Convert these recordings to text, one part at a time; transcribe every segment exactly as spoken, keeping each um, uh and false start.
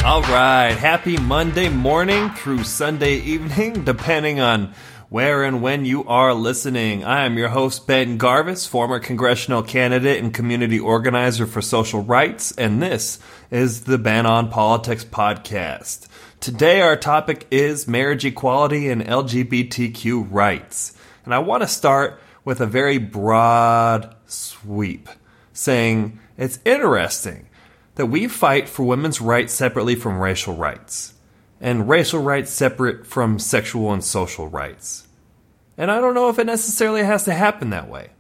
All right, happy Monday morning through Sunday evening, depending on where and when you are listening. I am your host, Ben Garvis, former congressional candidate and community organizer for social rights, and this is the Ben on Politics podcast. Today our topic is marriage equality and L G B T Q rights. And I want to start with a very broad sweep, saying it's interesting that we fight for women's rights separately from racial rights, and racial rights separate from sexual and social rights. And I don't know if it necessarily has to happen that way.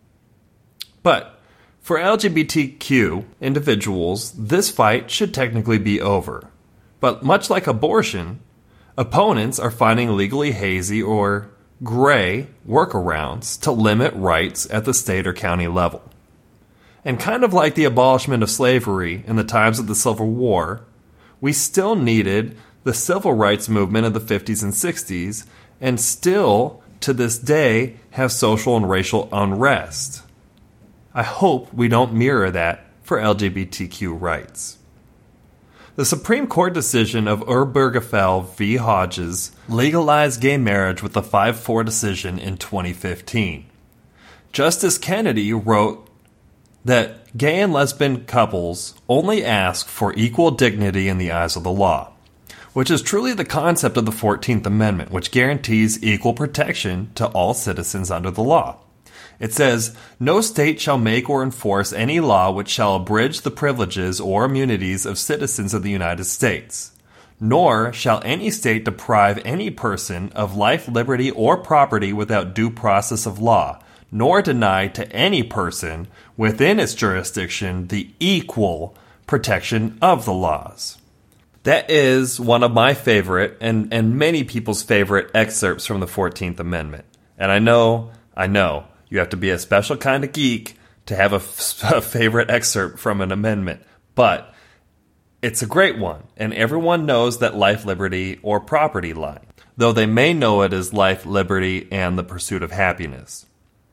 But for L G B T Q individuals, this fight should technically be over. But much like abortion, opponents are finding legally hazy or gray workarounds to limit rights at the state or county level. And kind of like the abolishment of slavery in the times of the Civil War, we still needed the civil rights movement of the fifties and sixties, and still, to this day, have social and racial unrest. I hope we don't mirror that for L G B T Q rights. The Supreme Court decision of Obergefell v. Hodges legalized gay marriage with a five four decision in twenty fifteen. Justice Kennedy wrote that gay and lesbian couples only ask for equal dignity in the eyes of the law, which is truly the concept of the fourteenth Amendment, which guarantees equal protection to all citizens under the law. It says, "No state shall make or enforce any law which shall abridge the privileges or immunities of citizens of the United States. Nor shall any state deprive any person of life, liberty, or property without due process of law, nor deny to any person within its jurisdiction the equal protection of the laws." That is one of my favorite and, and many people's favorite excerpts from the fourteenth Amendment. And I know, I know, you have to be a special kind of geek to have a, f- a favorite excerpt from an amendment. But it's a great one, and everyone knows that life, liberty, or property line, though they may know it as life, liberty, and the pursuit of happiness.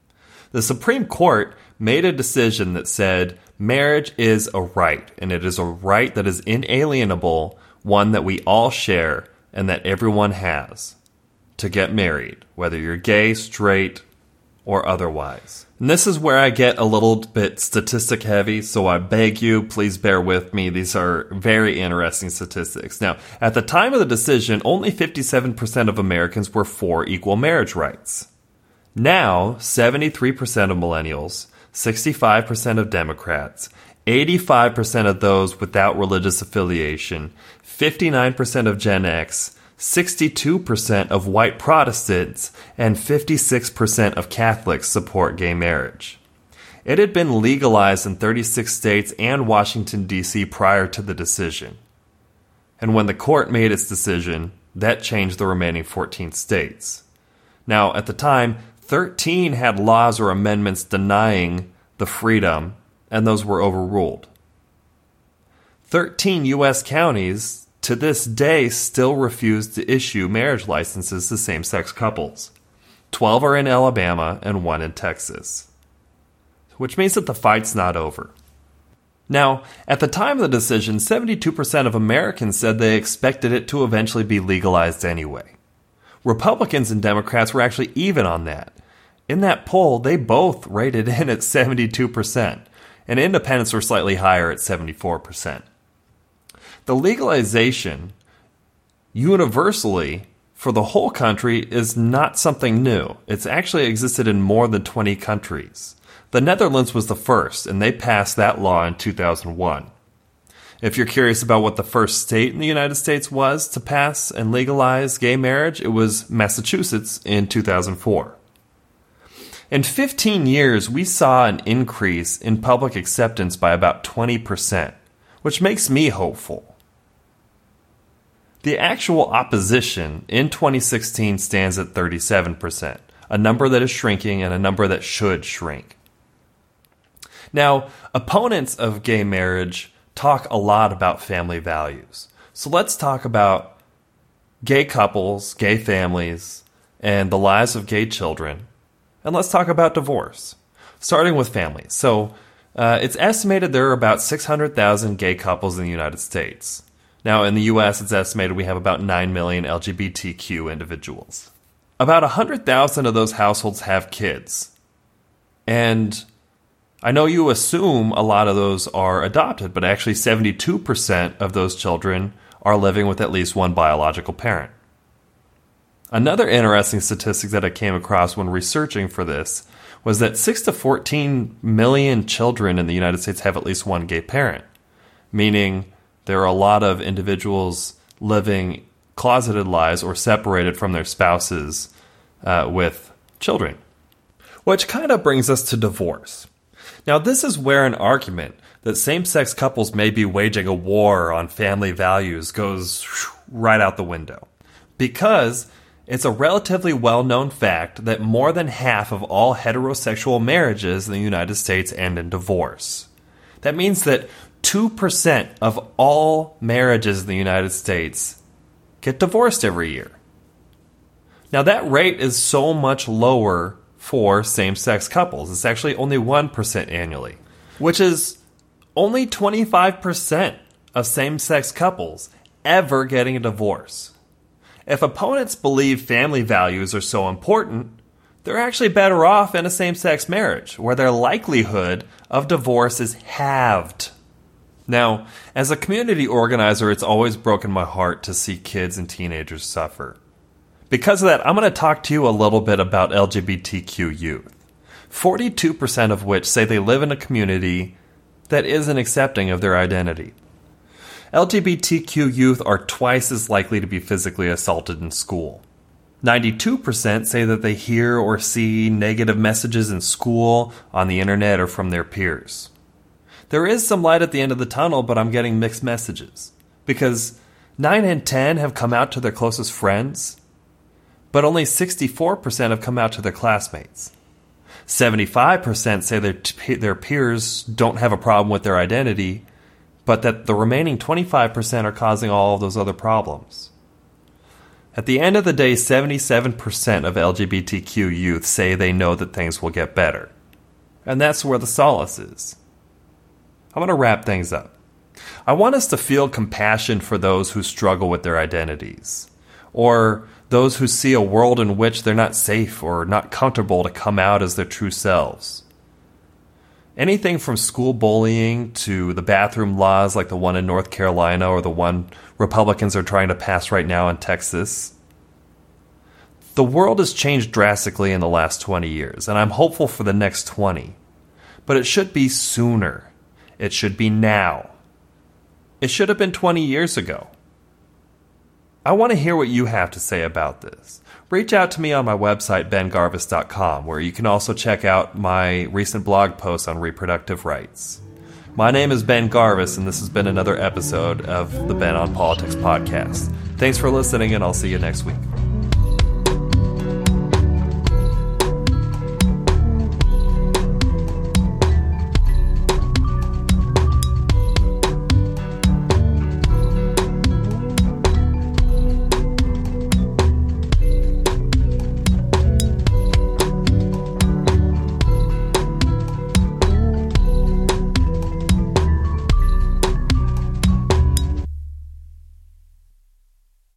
The Supreme Court made a decision that said marriage is a right, and it is a right that is inalienable, one that we all share and that everyone has, to get married, whether you're gay, straight, or otherwise. And this is where I get a little bit statistic heavy, so I beg you, please bear with me. These are very interesting statistics. Now, at the time of the decision, only fifty-seven percent of Americans were for equal marriage rights. Now, seventy-three percent of millennials, sixty-five percent of Democrats, eighty-five percent of those without religious affiliation, fifty-nine percent of Gen X, sixty-two percent of white Protestants, and fifty-six percent of Catholics support gay marriage. It had been legalized in thirty-six states and Washington, D C prior to the decision. And when the court made its decision, that changed the remaining fourteen states. Now, at the time, thirteen had laws or amendments denying the freedom, and those were overruled. thirteen U S counties to this day still refuse to issue marriage licenses to same-sex couples. twelve are in Alabama and one in Texas, which means that the fight's not over. Now, at the time of the decision, seventy-two percent of Americans said they expected it to eventually be legalized anyway. Republicans and Democrats were actually even on that. In that poll, they both rated in at seventy-two percent, and independents were slightly higher at seventy-four percent. The legalization, universally, for the whole country is not something new. It's actually existed in more than twenty countries. The Netherlands was the first, and they passed that law in two thousand one. If you're curious about what the first state in the United States was to pass and legalize gay marriage, it was Massachusetts in two thousand four. In fifteen years, we saw an increase in public acceptance by about twenty percent, which makes me hopeful. The actual opposition in twenty sixteen stands at thirty-seven percent, a number that is shrinking and a number that should shrink. Now, opponents of gay marriage talk a lot about family values. So let's talk about gay couples, gay families, and the lives of gay children. And let's talk about divorce, starting with families. So uh, it's estimated there are about six hundred thousand gay couples in the United States. Now, in the U S, it's estimated we have about nine million L G B T Q individuals. About one hundred thousand of those households have kids. And I know you assume a lot of those are adopted, but actually seventy-two percent of those children are living with at least one biological parent. Another interesting statistic that I came across when researching for this was that six to fourteen million children in the United States have at least one gay parent, meaning there are a lot of individuals living closeted lives or separated from their spouses uh, with children. Which kind of brings us to divorce. Now, this is where an argument that same-sex couples may be waging a war on family values goes right out the window. Because it's a relatively well-known fact that more than half of all heterosexual marriages in the United States end in divorce. That means that two percent of all marriages in the United States get divorced every year. Now, that rate is so much lower for same-sex couples. It's actually only one percent annually, which is only twenty-five percent of same-sex couples ever getting a divorce. If opponents believe family values are so important, they're actually better off in a same-sex marriage, where their likelihood of divorce is halved. Now, as a community organizer, it's always broken my heart to see kids and teenagers suffer. Because of that, I'm going to talk to you a little bit about L G B T Q youth, forty-two percent of which say they live in a community that isn't accepting of their identity. L G B T Q youth are twice as likely to be physically assaulted in school. ninety-two percent say that they hear or see negative messages in school, on the internet, or from their peers. There is some light at the end of the tunnel, but I'm getting mixed messages. Because nine in ten have come out to their closest friends, but only sixty-four percent have come out to their classmates. seventy-five percent say their, their peers don't have a problem with their identity, but that the remaining twenty-five percent are causing all of those other problems. At the end of the day, seventy-seven percent of L G B T Q youth say they know that things will get better. And that's where the solace is. I want to wrap things up. I want us to feel compassion for those who struggle with their identities, or those who see a world in which they're not safe or not comfortable to come out as their true selves. Anything from school bullying to the bathroom laws like the one in North Carolina or the one Republicans are trying to pass right now in Texas. The world has changed drastically in the last twenty years, and I'm hopeful for the next twenty. But it should be sooner. It should be now. It should have been twenty years ago. I want to hear what you have to say about this. Reach out to me on my website, ben garvis dot com, where you can also check out my recent blog posts on reproductive rights. My name is Ben Garvis, and this has been another episode of the Ben on Politics podcast. Thanks for listening, and I'll see you next week.